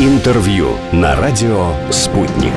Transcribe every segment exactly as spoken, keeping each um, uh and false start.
Интервью на радио «Спутник».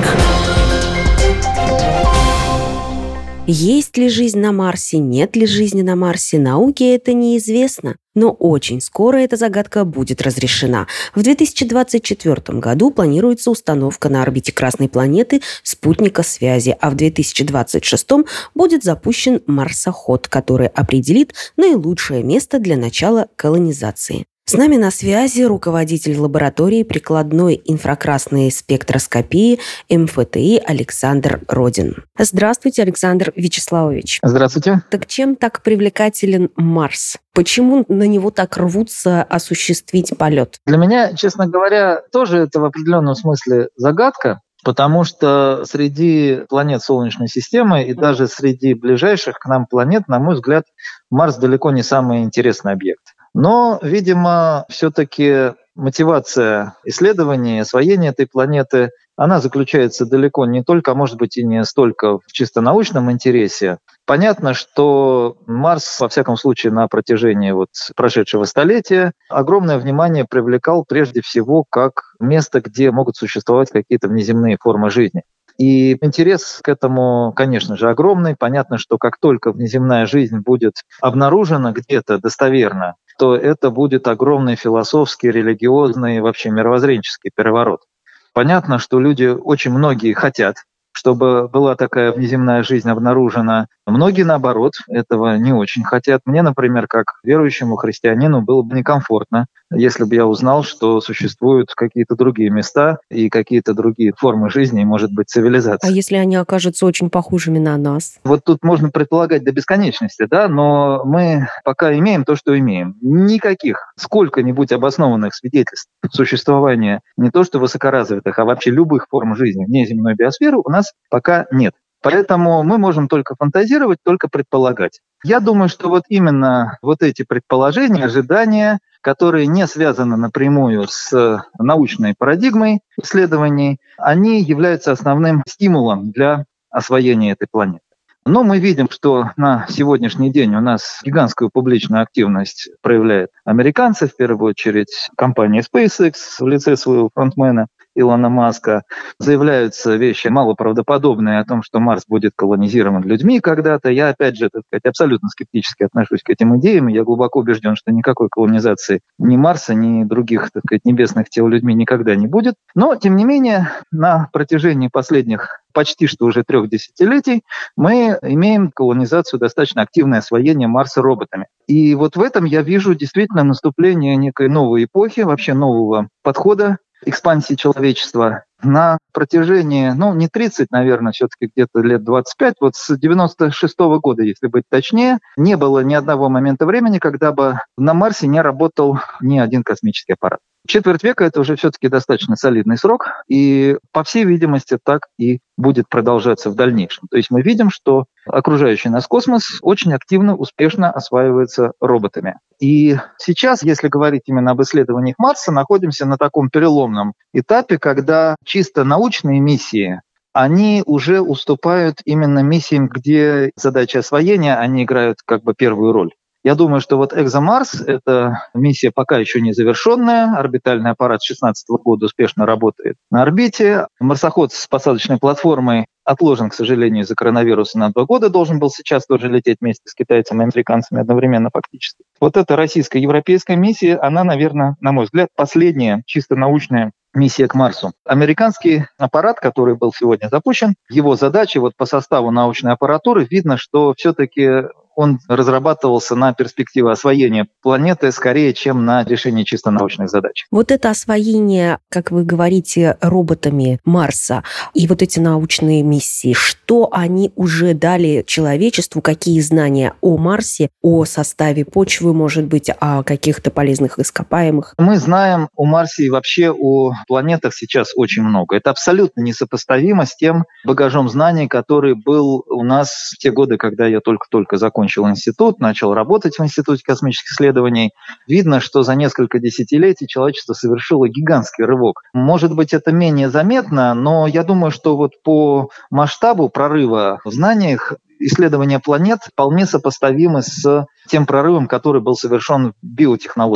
Есть ли жизнь на Марсе, нет ли жизни на Марсе, науке это неизвестно. Но очень скоро эта загадка будет разрешена. В две тысячи двадцать четвёртом году планируется установка на орбите Красной планеты спутника связи, а в две тысячи двадцать шестом будет запущен марсоход, который определит наилучшее место для начала колонизации. С нами на связи руководитель лаборатории прикладной инфракрасной спектроскопии эм эф тэ и Александр Родин. Здравствуйте, Александр Вячеславович. Здравствуйте. Так чем так привлекателен Марс? Почему на него так рвутся осуществить полет? Для меня, честно говоря, тоже это в определенном смысле загадка, потому что среди планет Солнечной системы и даже среди ближайших к нам планет, на мой взгляд, Марс далеко не самый интересный объект. Но, видимо, все-таки мотивация исследования и освоения этой планеты, она заключается далеко не только, а может быть и не столько в чисто научном интересе. Понятно, что Марс, во всяком случае, на протяжении вот прошедшего столетия огромное внимание привлекал прежде всего как место, где могут существовать какие-то внеземные формы жизни. И интерес к этому, конечно же, огромный. Понятно, что как только внеземная жизнь будет обнаружена где-то достоверно, то это будет огромный философский, религиозный, вообще мировоззренческий переворот. Понятно, что люди, очень многие хотят, чтобы была такая внеземная жизнь обнаружена. Многие, наоборот, этого не очень хотят. Мне, например, как верующему христианину, было бы некомфортно, если бы я узнал, что существуют какие-то другие места и какие-то другие формы жизни, и, может быть, цивилизации. А если они окажутся очень похожими на нас? Вот тут можно предполагать до бесконечности, да, но мы пока имеем то, что имеем. Никаких сколько-нибудь обоснованных свидетельств существования не то что высокоразвитых, а вообще любых форм жизни вне земной биосферы у нас пока нет. Поэтому мы можем только фантазировать, только предполагать. Я думаю, что вот именно вот эти предположения, ожидания, которые не связаны напрямую с научной парадигмой исследований, они являются основным стимулом для освоения этой планеты. Но мы видим, что на сегодняшний день у нас гигантскую публичную активность проявляют американцы, в первую очередь компания SpaceX в лице своего фронтмена Илона Маска. Заявляются вещи малоправдоподобные о том, что Марс будет колонизирован людьми когда-то. Я, опять же, так сказать, абсолютно скептически отношусь к этим идеям. Я глубоко убежден, что никакой колонизации ни Марса, ни других, так сказать, небесных тел людьми никогда не будет. Но, тем не менее, на протяжении последних почти что уже трех десятилетий мы имеем колонизацию, достаточно активное освоение Марса роботами. И вот в этом я вижу действительно наступление некой новой эпохи, вообще нового подхода экспансии человечества. На протяжении, ну, не тридцать, наверное, все-таки где-то лет двадцать пять, вот с девяносто шестого года, если быть точнее, не было ни одного момента времени, когда бы на Марсе не работал ни один космический аппарат. Четверть века – это уже все-таки достаточно солидный срок, и, по всей видимости, так и будет продолжаться в дальнейшем. То есть мы видим, что окружающий нас космос очень активно, успешно осваивается роботами. И сейчас, если говорить именно об исследованиях Марса, находимся на таком переломном этапе, когда чисто научные миссии, они уже уступают именно миссиям, где задачи освоения, они играют как бы первую роль. Я думаю, что вот ExoMars – это миссия пока еще не завершенная. Орбитальный аппарат с две тысячи шестнадцатого года успешно работает на орбите. Марсоход с посадочной платформой отложен, к сожалению, из-за коронавируса на два года. Должен был сейчас тоже лететь вместе с китайцами и американцами одновременно фактически. Вот эта российско-европейская миссия, она, наверное, на мой взгляд, последняя чисто научная миссия к Марсу. Американский аппарат, который был сегодня запущен, его задачи вот по составу научной аппаратуры видно, что все-таки он разрабатывался на перспективы освоения планеты скорее, чем на решение чисто научных задач. Вот это освоение, как вы говорите, роботами Марса и вот эти научные миссии, что они уже дали человечеству, какие знания о Марсе, о составе почвы, может быть, о каких-то полезных ископаемых? Мы знаем о Марсе и вообще о планетах сейчас очень много. Это абсолютно несопоставимо с тем багажом знаний, который был у нас в те годы, когда я только-только закончил институт, начал работать в Институте космических исследований. Видно, что за несколько десятилетий человечество совершило гигантский рывок. Может быть, это менее заметно, но я думаю, что вот по масштабу прорыва в знаниях исследования планет вполне сопоставимы с тем прорывом, который был совершен в биотехнологиях.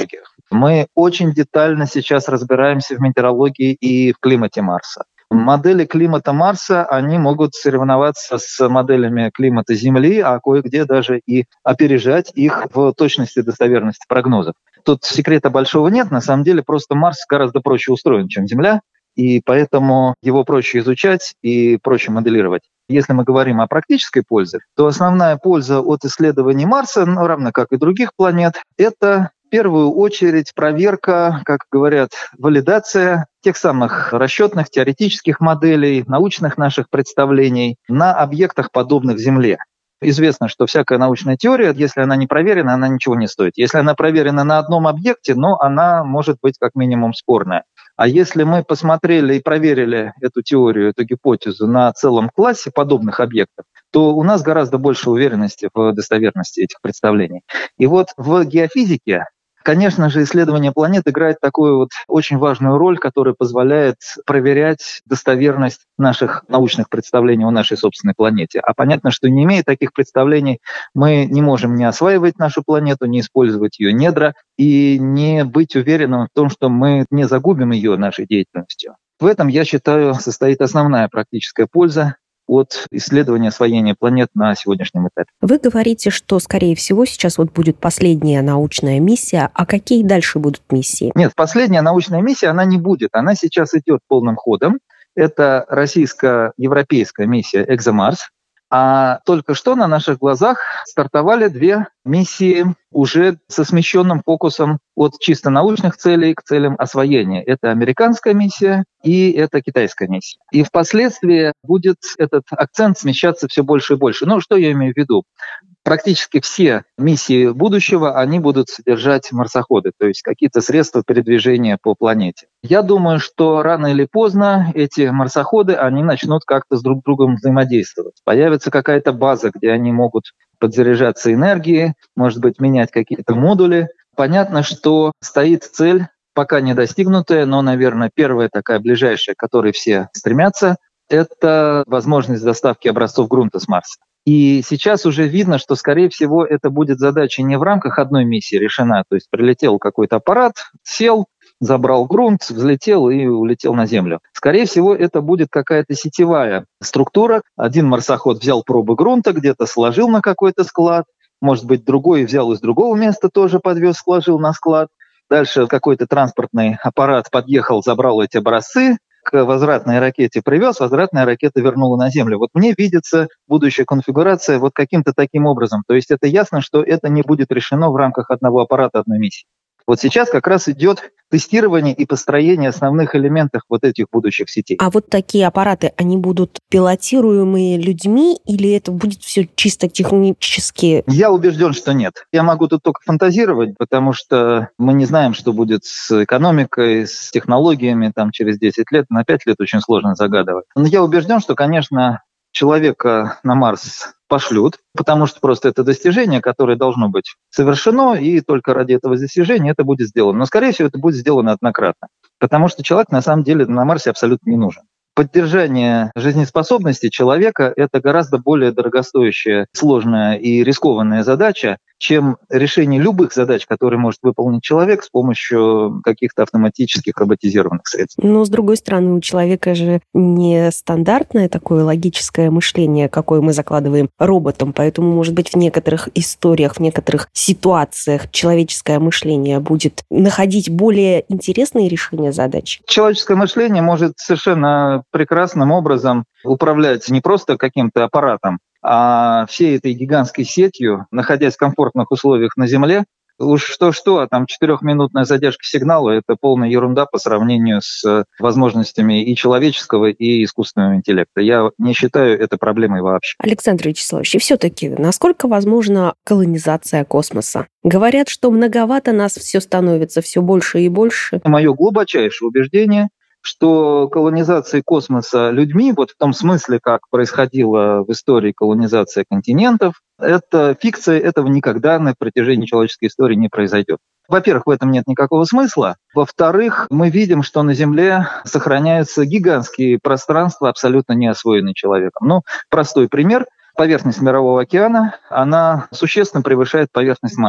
Мы очень детально сейчас разбираемся в метеорологии и в климате Марса. Модели климата Марса, они могут соревноваться с моделями климата Земли, а кое-где даже и опережать их в точности достоверности прогнозов. Тут секрета большого нет, на самом деле просто Марс гораздо проще устроен, чем Земля, и поэтому его проще изучать и проще моделировать. Если мы говорим о практической пользе, то основная польза от исследований Марса, ну, равно как и других планет, это в первую очередь проверка, как говорят, валидация тех самых расчетных, теоретических моделей, научных наших представлений на объектах, подобных Земле. Известно, что всякая научная теория, если она не проверена, она ничего не стоит. Если она проверена на одном объекте, но она может быть как минимум спорная. А если мы посмотрели и проверили эту теорию, эту гипотезу на целом классе подобных объектов, то у нас гораздо больше уверенности в достоверности этих представлений. И вот в геофизике, конечно же, исследование планет играет такую вот очень важную роль, которая позволяет проверять достоверность наших научных представлений о нашей собственной планете. А понятно, что не имея таких представлений, мы не можем не осваивать нашу планету, не использовать ее недра и не быть уверенным в том, что мы не загубим ее нашей деятельностью. В этом, я считаю, состоит основная практическая польза от исследования освоения планет на сегодняшнем этапе. Вы говорите, что, скорее всего, сейчас вот будет последняя научная миссия. А какие дальше будут миссии? Нет, последняя научная миссия, она не будет. Она сейчас идет полным ходом. Это российско-европейская миссия «Экзомарс». А только что на наших глазах стартовали две миссии уже со смещенным фокусом от чисто научных целей к целям освоения. Это американская миссия и это китайская миссия. И впоследствии будет этот акцент смещаться все больше и больше. Ну, что я имею в виду? Практически все миссии будущего, они будут содержать марсоходы, то есть какие-то средства передвижения по планете. Я думаю, что рано или поздно эти марсоходы, они начнут как-то с друг другом взаимодействовать. Появится какая-то база, где они могут подзаряжаться энергией, может быть, менять какие-то модули. Понятно, что стоит цель, пока не достигнутая, но, наверное, первая такая ближайшая, к которой все стремятся, это возможность доставки образцов грунта с Марса. И сейчас уже видно, что, скорее всего, это будет задача не в рамках одной миссии решена. То есть прилетел какой-то аппарат, сел, забрал грунт, взлетел и улетел на Землю. Скорее всего, это будет какая-то сетевая структура. Один марсоход взял пробы грунта, где-то сложил на какой-то склад. Может быть, другой взял из другого места, тоже подвез, сложил на склад. Дальше какой-то транспортный аппарат подъехал, забрал эти образцы, к возвратной ракете привез, возвратная ракета вернула на Землю. Вот мне видится будущая конфигурация вот каким-то таким образом. То есть это ясно, что это не будет решено в рамках одного аппарата, одной миссии. Вот сейчас как раз идет тестирование и построение основных элементов вот этих будущих сетей. А вот такие аппараты, они будут пилотируемые людьми или это будет все чисто технически? Я убежден, что нет. Я могу тут только фантазировать, потому что мы не знаем, что будет с экономикой, с технологиями там, через десять лет. На пять лет очень сложно загадывать. Но я убежден, что, конечно, человека на Марс пошлют, потому что просто это достижение, которое должно быть совершено, и только ради этого достижения это будет сделано. Но, скорее всего, это будет сделано однократно, потому что человек на самом деле на Марсе абсолютно не нужен. Поддержание жизнеспособности человека – это гораздо более дорогостоящая, сложная и рискованная задача, чем решение любых задач, которые может выполнить человек с помощью каких-то автоматических роботизированных средств. Но, с другой стороны, у человека же не стандартное такое логическое мышление, какое мы закладываем роботам, поэтому, может быть, в некоторых историях, в некоторых ситуациях человеческое мышление будет находить более интересные решения задач. Человеческое мышление может совершенно прекрасным образом управлять не просто каким-то аппаратом, а всей этой гигантской сетью, находясь в комфортных условиях на Земле. Уж что-что, а там четырехминутная задержка сигнала – это полная ерунда по сравнению с возможностями и человеческого, и искусственного интеллекта. Я не считаю это проблемой вообще. Александр Вячеславович, и все-таки, насколько возможна колонизация космоса? Говорят, что многовато нас все становится, все больше и больше. Мое глубочайшее убеждение, что колонизация космоса людьми, вот в том смысле, как происходила в истории колонизация континентов, это фикция, этого никогда на протяжении человеческой истории не произойдет. Во-первых, в этом нет никакого смысла. Во-вторых, мы видим, что на Земле сохраняются гигантские пространства, абсолютно не освоенные человеком. Ну, простой пример. Поверхность Мирового океана, она существенно превышает поверхность Марса.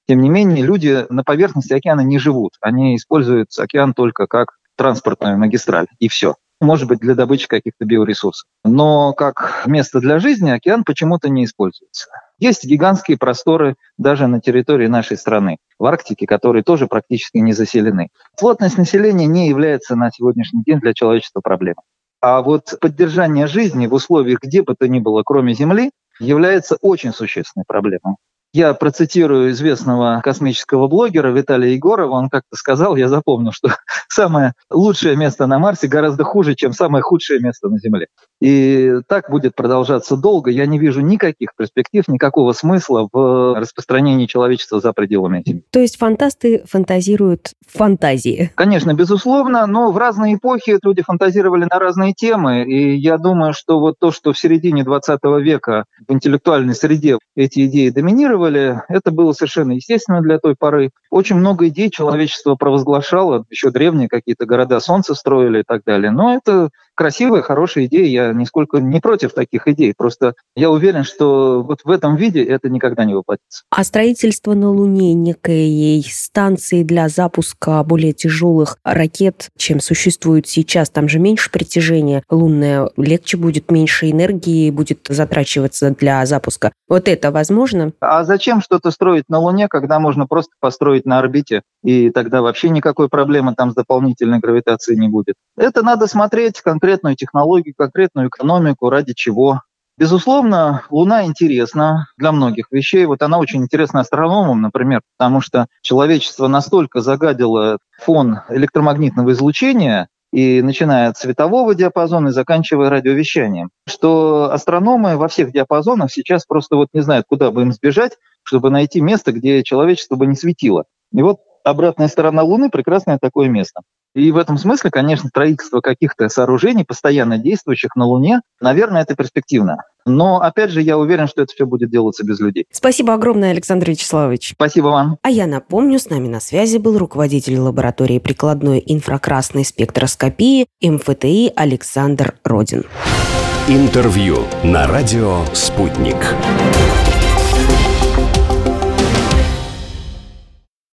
Тем не менее, люди на поверхности океана не живут. Они используют океан только как транспортную магистраль, и все. Может быть, для добычи каких-то биоресурсов. Но как место для жизни океан почему-то не используется. Есть гигантские просторы даже на территории нашей страны, в Арктике, которые тоже практически не заселены. Плотность населения не является на сегодняшний день для человечества проблемой. А вот поддержание жизни в условиях где бы то ни было, кроме Земли, является очень существенной проблемой. Я процитирую известного космического блогера Виталия Егорова. Он как-то сказал, я запомнил, что самое лучшее место на Марсе гораздо хуже, чем самое худшее место на Земле. И так будет продолжаться долго. Я не вижу никаких перспектив, никакого смысла в распространении человечества за пределами Земли. То есть фантасты фантазируют в фантазии? Конечно, безусловно, но в разные эпохи люди фантазировали на разные темы. И я думаю, что вот то, что в середине двадцатого века в интеллектуальной среде эти идеи доминировали, это было совершенно естественно для той поры. Очень много идей человечество провозглашало, еще древние какие-то города солнца строили и так далее. Но это красивая, хорошая идея, я нисколько не против таких идей. Просто я уверен, что вот в этом виде это никогда не воплотится. А строительство на Луне некой станции для запуска более тяжелых ракет, чем существует сейчас, там же меньше притяжения лунное, легче будет, меньше энергии будет затрачиваться для запуска. Вот это возможно? А зачем что-то строить на Луне, когда можно просто построить на орбите, и тогда вообще никакой проблемы там с дополнительной гравитацией не будет? Это надо смотреть конкретную технологию, конкретную экономику, ради чего. Безусловно, Луна интересна для многих вещей. Вот она очень интересна астрономам, например, потому что человечество настолько загадило фон электромагнитного излучения, и начиная от светового диапазона и заканчивая радиовещанием, что астрономы во всех диапазонах сейчас просто вот не знают, куда бы им сбежать, чтобы найти место, где человечество бы не светило. И вот обратная сторона Луны – прекрасное такое место. И в этом смысле, конечно, строительство каких-то сооружений, постоянно действующих на Луне, наверное, это перспективно. Но, опять же, я уверен, что это все будет делаться без людей. Спасибо огромное, Александр Вячеславович. Спасибо вам. А я напомню, с нами на связи был руководитель лаборатории прикладной инфракрасной спектроскопии эм эф тэ и Александр Родин. Интервью на радио «Спутник».